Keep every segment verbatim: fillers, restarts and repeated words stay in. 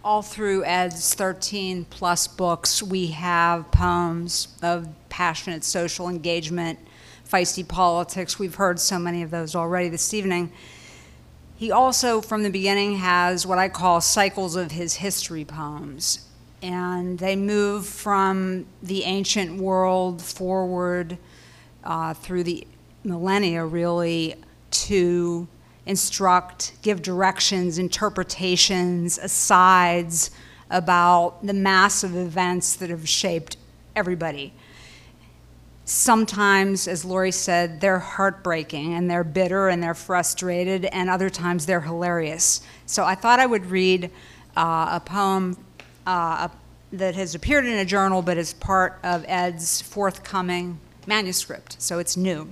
all through Ed's thirteen plus books, we have poems of passionate social engagement, feisty politics. We've heard so many of those already this evening. He also, from the beginning, has what I call cycles of his history poems. And they move from the ancient world forward uh, through the millennia, really, to instruct, give directions, interpretations, asides about the massive events that have shaped everybody. Sometimes, as Laurie said, they're heartbreaking and they're bitter and they're frustrated, and other times they're hilarious. So I thought I would read uh, a poem uh, that has appeared in a journal but is part of Ed's forthcoming manuscript, so it's new.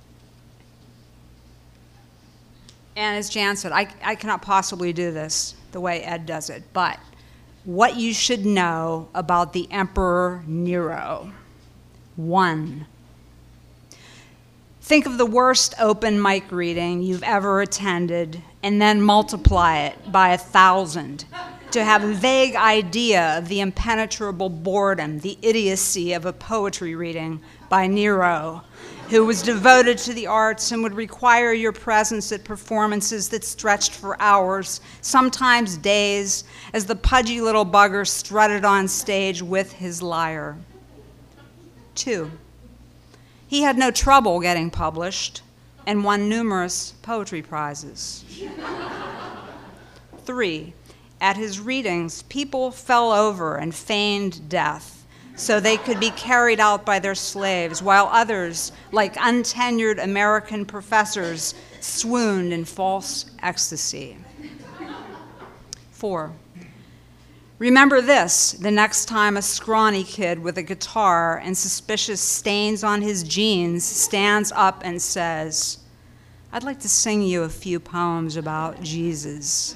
And as Jan said, I, I cannot possibly do this the way Ed does it, but what you should know about the Emperor Nero. One, think of the worst open mic reading you've ever attended and then multiply it by a thousand to have a vague idea of the impenetrable boredom, the idiocy of a poetry reading by Nero, who was devoted to the arts and would require your presence at performances that stretched for hours, sometimes days, as the pudgy little bugger strutted on stage with his lyre. Two, he had no trouble getting published and won numerous poetry prizes. Three, at his readings, people fell over and feigned death so they could be carried out by their slaves, while others, like untenured American professors, swooned in false ecstasy. Four, remember this the next time a scrawny kid with a guitar and suspicious stains on his jeans stands up and says, "I'd like to sing you a few poems about Jesus."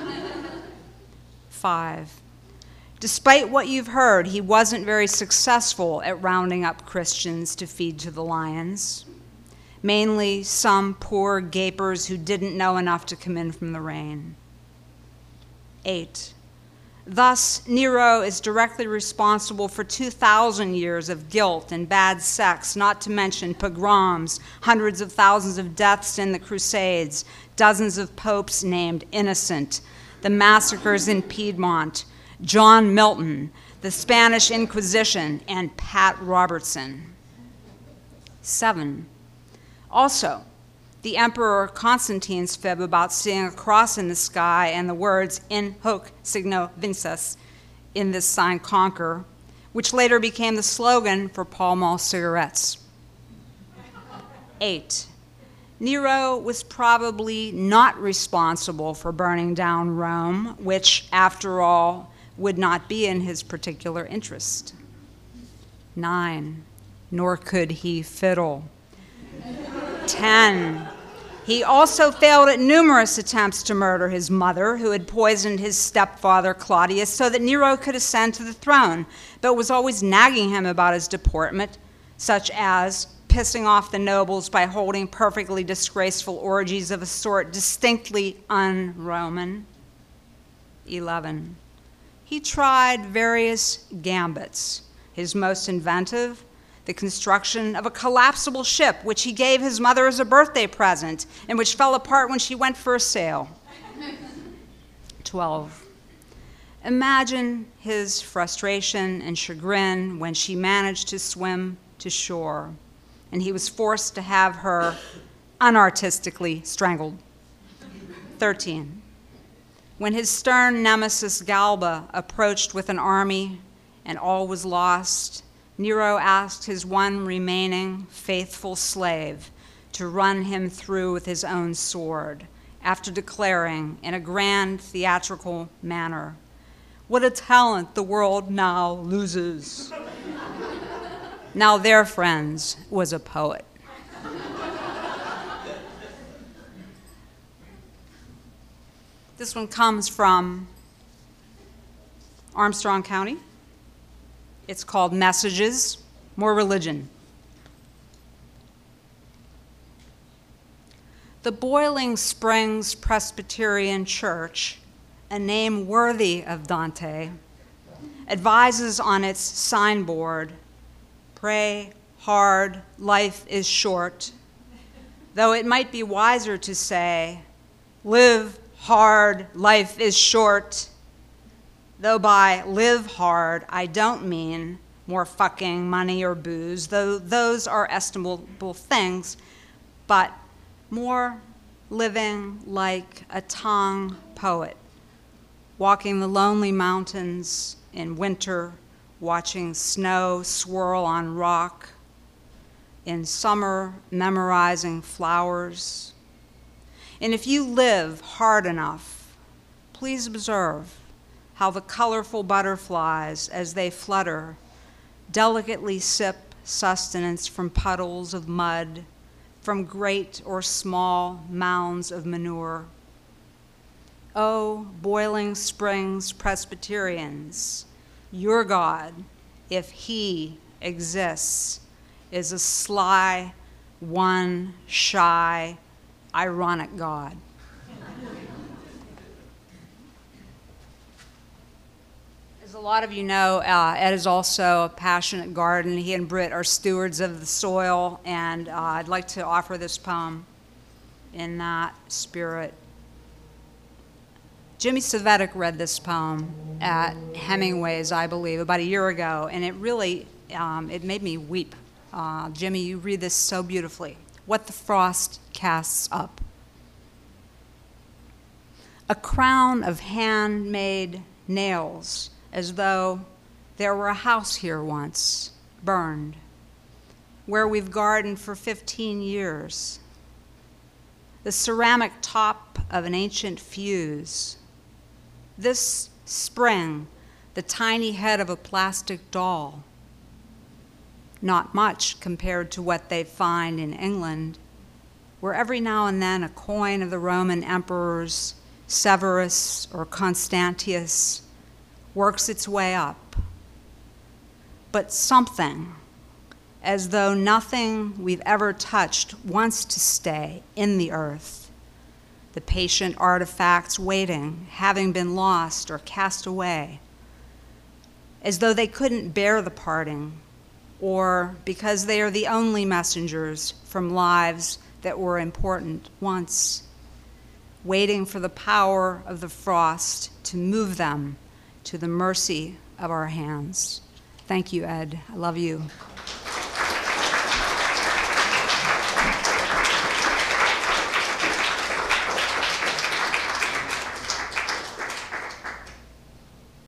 Five, despite what you've heard, he wasn't very successful at rounding up Christians to feed to the lions, mainly some poor gapers who didn't know enough to come in from the rain. Eight, thus, Nero is directly responsible for two thousand years of guilt and bad sex, not to mention pogroms, hundreds of thousands of deaths in the Crusades, dozens of popes named Innocent, the massacres in Piedmont, John Milton, the Spanish Inquisition, and Pat Robertson. Seven, also, the Emperor Constantine's fib about seeing a cross in the sky and the words "in hoc signo vinces," in this sign conquer, which later became the slogan for Pall Mall cigarettes. Eight, Nero was probably not responsible for burning down Rome, which, after all, would not be in his particular interest. Nine, nor could he fiddle. Ten, he also failed at numerous attempts to murder his mother, who had poisoned his stepfather Claudius so that Nero could ascend to the throne, but was always nagging him about his deportment, such as pissing off the nobles by holding perfectly disgraceful orgies of a sort distinctly un-Roman. Eleven, he tried various gambits, his most inventive, the construction of a collapsible ship, which he gave his mother as a birthday present, and which fell apart when she went for a sail. Twelve, imagine his frustration and chagrin when she managed to swim to shore, and he was forced to have her unartistically strangled. Thirteen, when his stern nemesis Galba approached with an army and all was lost, Nero asked his one remaining faithful slave to run him through with his own sword, after declaring in a grand theatrical manner, "What a talent the world now loses." Now their friends was a poet. This one comes from Armstrong County. It's called Messages, More Religion. The Boiling Springs Presbyterian Church a name worthy of Dante, advises on its signboard, "Pray hard, life is short," though it might be wiser to say, "Live hard, life is short," though by live hard I don't mean more fucking, money, or booze, though those are estimable things, but more living like a Tang poet, walking the lonely mountains in winter, watching snow swirl on rock, in summer memorizing flowers. And if you live hard enough, please observe how the colorful butterflies, as they flutter, delicately sip sustenance from puddles of mud, from great or small mounds of manure. Oh, Boiling Springs Presbyterians, your God, if he exists, is a sly, one, shy, ironic God. As a lot of you know, uh, Ed is also a passionate garden. He and Britt are stewards of the soil, and uh, I'd like to offer this poem in that spirit. Jimmy Savetic read this poem at Hemingway's, I believe, about a year ago, and it really, um, it made me weep. Uh, Jimmy, you read this so beautifully. What the Frost Casts Up. A crown of handmade nails, as though there were a house here once, burned, where we've gardened for fifteen years. The ceramic top of an ancient fuse. This spring, the tiny head of a plastic doll. Not much compared to what they find in England, where every now and then a coin of the Roman emperors, Severus or Constantius, works its way up. But something, as though nothing we've ever touched wants to stay in the earth. The patient artifacts waiting, having been lost or cast away, as though they couldn't bear the parting, or because they are the only messengers from lives that were important once, waiting for the power of the frost to move them to the mercy of our hands. Thank you, Ed. I love you.